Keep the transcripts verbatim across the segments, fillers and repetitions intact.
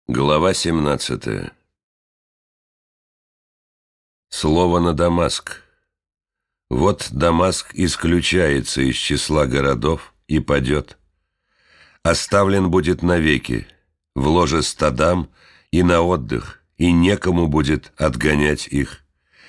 Глава семнадцатая. Слово на Дамаск. Вот Дамаск исключается из числа городов и падет. Оставлен будет навеки, в ложе стадам и на отдых, и некому будет отгонять их.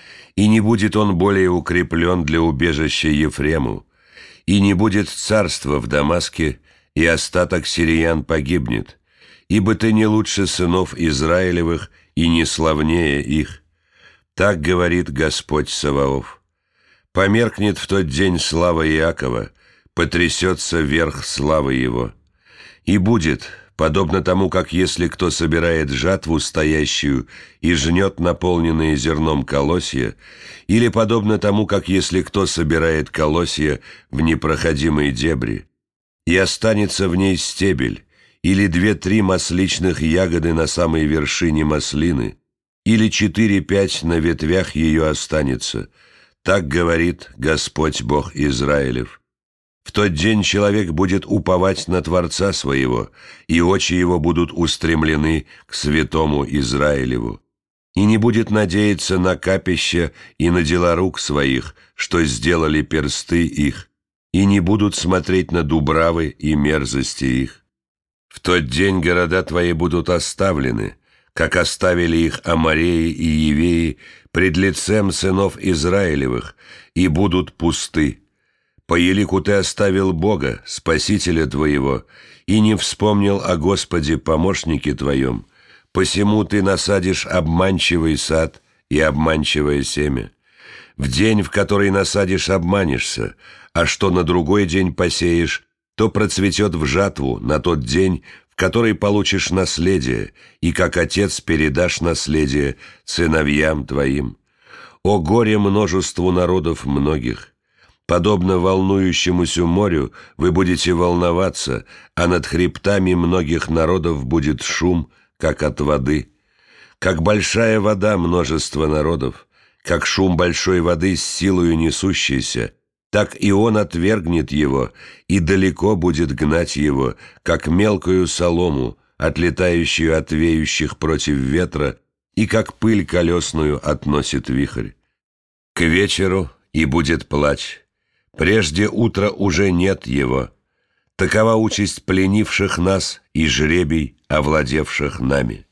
И не будет он более укреплен для убежища Ефрему, и не будет царства в Дамаске, и остаток сириян погибнет. Ибо ты не лучше сынов Израилевых и не славнее их. Так говорит Господь Саваоф. Померкнет в тот день слава Иакова, потрясется верх славы его. И будет, подобно тому, как если кто собирает жатву стоящую и жнет наполненные зерном колосья, или подобно тому, как если кто собирает колосья в непроходимые дебри, и останется в ней стебель, или две-три масличных ягоды на самой вершине маслины, или четыре-пять на ветвях ее останется. Так говорит Господь Бог Израилев. В тот день человек будет уповать на Творца своего, и очи его будут устремлены к святому Израилеву. И не будет надеяться на капища и на дела рук своих, что сделали персты их, и не будут смотреть на дубравы и мерзости их. В тот день города твои будут оставлены, как оставили их Амореи и Евеи пред лицем сынов Израилевых, и будут пусты. По елику ты оставил Бога, Спасителя твоего, и не вспомнил о Господе, помощнике твоем, посему ты насадишь обманчивый сад и обманчивое семя. В день, в который насадишь, обманешься, а что на другой день посеешь, то процветет в жатву на тот день, в который получишь наследие, и как отец передашь наследие сыновьям твоим. О горе множеству народов многих! Подобно волнующемуся морю вы будете волноваться, а над хребтами многих народов будет шум, как от воды. Как большая вода множество народов, как шум большой воды с силою несущейся, так и он отвергнет его, и далеко будет гнать его, как мелкую солому, отлетающую от веющих против ветра, и как пыль колесную относит вихрь. К вечеру и будет плач, прежде утра уже нет его. Такова участь пленивших нас и жребий, овладевших нами.